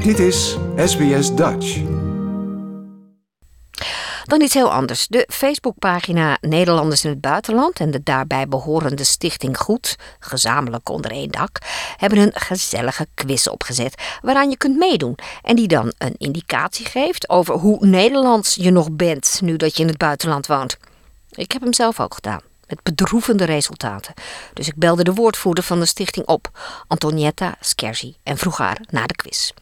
Dit is SBS Dutch. Dan iets heel anders. De Facebookpagina Nederlanders in het buitenland en de daarbij behorende Stichting Goed, gezamenlijk onder één dak, hebben een gezellige quiz opgezet waaraan je kunt meedoen en die dan een indicatie geeft over hoe Nederlands je nog bent nu dat je in het buitenland woont. Ik heb hem zelf ook gedaan, met bedroevende resultaten. Dus ik belde de woordvoerder van de stichting op, Antonietta Scherzi, en vroeg haar naar de quiz.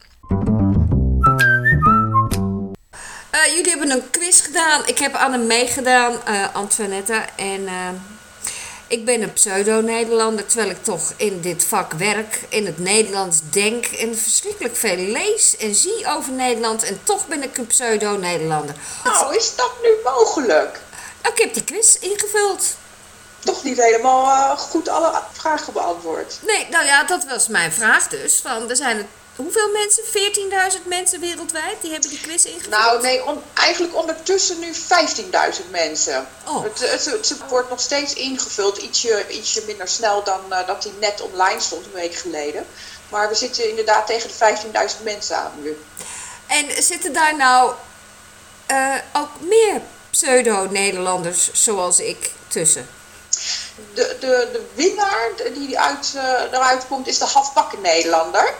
Jullie hebben een quiz gedaan. Ik heb aan hem meegedaan, Antoinetta. En ik ben een pseudo-Nederlander, terwijl ik toch in dit vak werk, in het Nederlands denk en verschrikkelijk veel lees en zie over Nederland. En toch ben ik een pseudo-Nederlander. Nou, is dat nu mogelijk? Nou, ik heb die quiz ingevuld. Toch niet helemaal goed alle vragen beantwoord. Nee, nou ja, dat was mijn vraag dus. Van, er zijn hoeveel mensen? 14.000 mensen wereldwijd die hebben die quiz ingevuld? Nou nee, eigenlijk ondertussen nu 15.000 mensen. Oh. Het wordt nog steeds ingevuld, ietsje minder snel dan dat hij net online stond een week geleden. Maar we zitten inderdaad tegen de 15.000 mensen aan nu. En zitten daar nou ook meer pseudo-Nederlanders zoals ik tussen? De winnaar die eruit komt is de halfbakken Nederlander.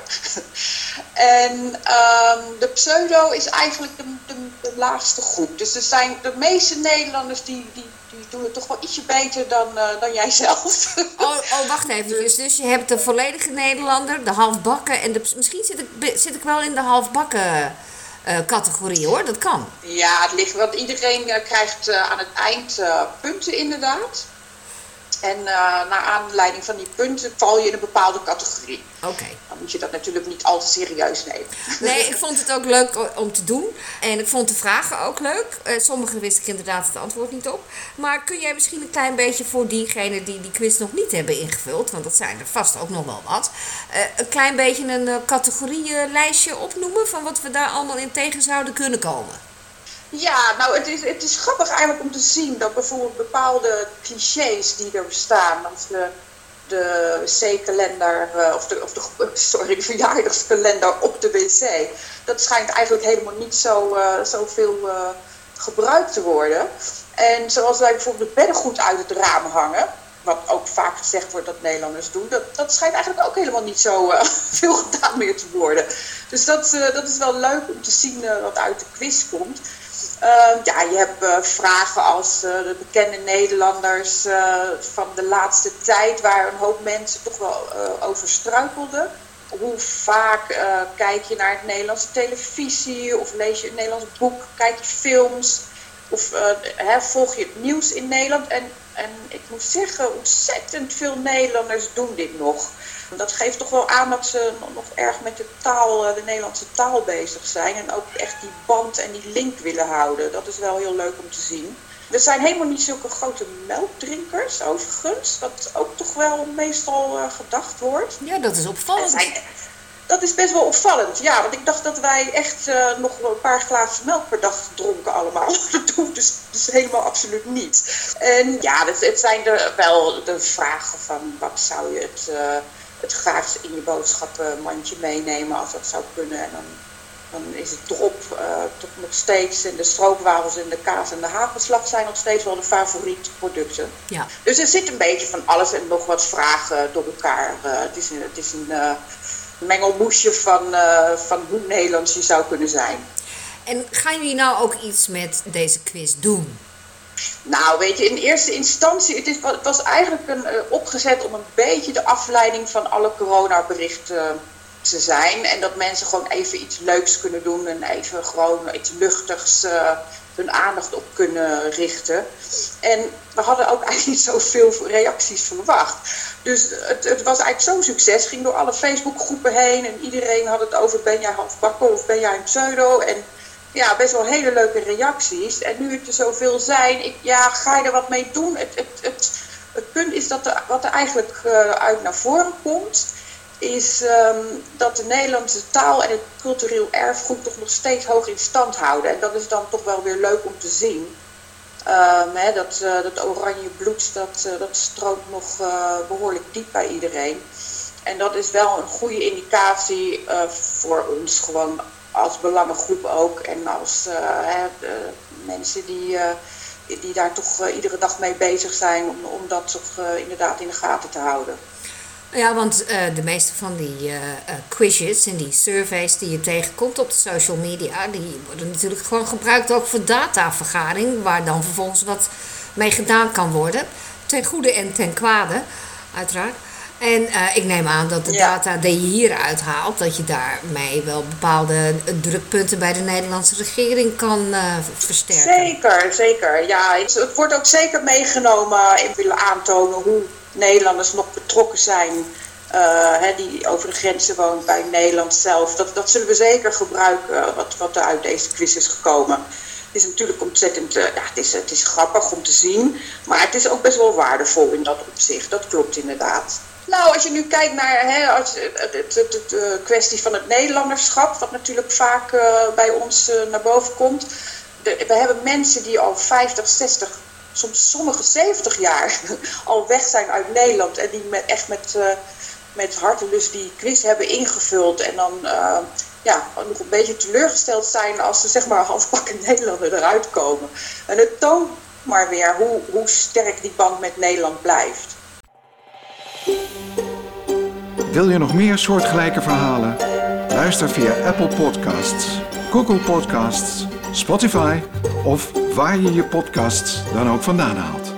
En de pseudo is eigenlijk de laagste groep. Dus er zijn de meeste Nederlanders die doen het toch wel ietsje beter dan jij zelf. Oh, wacht even. Dus je hebt de volledige Nederlander, de halfbakken en misschien zit ik wel in de halfbakken categorie hoor, dat kan. Ja, het ligt, want iedereen krijgt aan het eind punten inderdaad. En naar aanleiding van die punten val je in een bepaalde categorie. Oké. Dan moet je dat natuurlijk niet al te serieus nemen. Nee, ik vond het ook leuk om te doen. En ik vond de vragen ook leuk. Sommige wist ik inderdaad het antwoord niet op. Maar kun jij misschien een klein beetje voor diegenen die die quiz nog niet hebben ingevuld, want dat zijn er vast ook nog wel wat, een klein beetje een categorielijstje opnoemen van wat we daar allemaal in tegen zouden kunnen komen? Ja, nou het is grappig eigenlijk om te zien dat bijvoorbeeld bepaalde clichés die er bestaan, als de wc-kalender of de verjaardagskalender op de wc, dat schijnt eigenlijk helemaal niet zoveel gebruikt te worden. En zoals wij bijvoorbeeld het beddengoed uit het raam hangen, wat ook vaak gezegd wordt dat Nederlanders doen, dat schijnt eigenlijk ook helemaal niet zo veel gedaan meer te worden. Dus dat is wel leuk om te zien wat uit de quiz komt. Je hebt vragen als de bekende Nederlanders van de laatste tijd, waar een hoop mensen toch wel over struikelden. Hoe vaak kijk je naar het Nederlandse televisie of lees je een Nederlands boek, kijk je films of volg je het nieuws in Nederland. En ik moet zeggen, ontzettend veel Nederlanders doen dit nog. Dat geeft toch wel aan dat ze nog erg met de Nederlandse taal bezig zijn. En ook echt die band en die link willen houden. Dat is wel heel leuk om te zien. We zijn helemaal niet zulke grote melkdrinkers overigens. Wat ook toch wel meestal gedacht wordt. Ja, dat is opvallend. Dat is best wel opvallend, ja. Want ik dacht dat wij echt nog wel een paar glazen melk per dag dronken allemaal. Dat doen we dus helemaal absoluut niet. En ja, het zijn wel de vragen van wat zou je het graagst in je boodschappenmandje meenemen als dat zou kunnen. En dan is het drop toch nog steeds. En de stroopwafels en de kaas en de hagelslag zijn nog steeds wel de favoriete producten. Ja. Dus er zit een beetje van alles en nog wat vragen door elkaar. Het is een mengelmoesje van hoe Nederlands je zou kunnen zijn. En gaan jullie nou ook iets met deze quiz doen? Nou, weet je, in eerste instantie, het was eigenlijk opgezet om een beetje de afleiding van alle coronaberichten te zijn. En dat mensen gewoon even iets leuks kunnen doen en even gewoon iets luchtigs hun aandacht op kunnen richten. En we hadden ook eigenlijk niet zoveel reacties verwacht. Dus het was eigenlijk zo'n succes, ging door alle Facebookgroepen heen en iedereen had het over ben jij halfbakken of ben jij een pseudo. En ja, best wel hele leuke reacties. En nu het er zoveel zijn, ga je er wat mee doen? Het punt is dat wat er eigenlijk uit naar voren komt, is dat de Nederlandse taal en het cultureel erfgoed toch nog steeds hoog in stand houden. En dat is dan toch wel weer leuk om te zien. Dat oranje bloed, dat stroomt nog behoorlijk diep bij iedereen. En dat is wel een goede indicatie voor ons gewoon als belangengroep ook. En als mensen die daar toch iedere dag mee bezig zijn om dat toch inderdaad in de gaten te houden. Ja, want de meeste van die quizzes en die surveys die je tegenkomt op de social media, die worden natuurlijk gewoon gebruikt ook voor datavergaring, waar dan vervolgens wat mee gedaan kan worden. Ten goede en ten kwade, uiteraard. En ik neem aan dat de data die je hieruit haalt, dat je daarmee wel bepaalde drukpunten bij de Nederlandse regering kan versterken. Zeker. Ja, het wordt ook zeker meegenomen in willen aantonen hoe Nederlanders nog betrokken zijn, die over de grenzen woont bij Nederland zelf. Dat zullen we zeker gebruiken, wat er uit deze quiz is gekomen. Het is natuurlijk ontzettend, het is grappig om te zien, maar het is ook best wel waardevol in dat opzicht. Dat klopt inderdaad. Nou, als je nu kijkt naar de kwestie van het Nederlanderschap, wat natuurlijk vaak bij ons naar boven komt. We hebben mensen die al 50, 60, soms sommige 70 jaar al weg zijn uit Nederland en die met hartelust die quiz hebben ingevuld en dan nog een beetje teleurgesteld zijn als ze zeg maar halfbakken Nederlander eruit komen. En het toont maar weer hoe sterk die band met Nederland blijft. Wil je nog meer soortgelijke verhalen? Luister via Apple Podcasts, Google Podcasts, Spotify of waar je je podcasts dan ook vandaan haalt.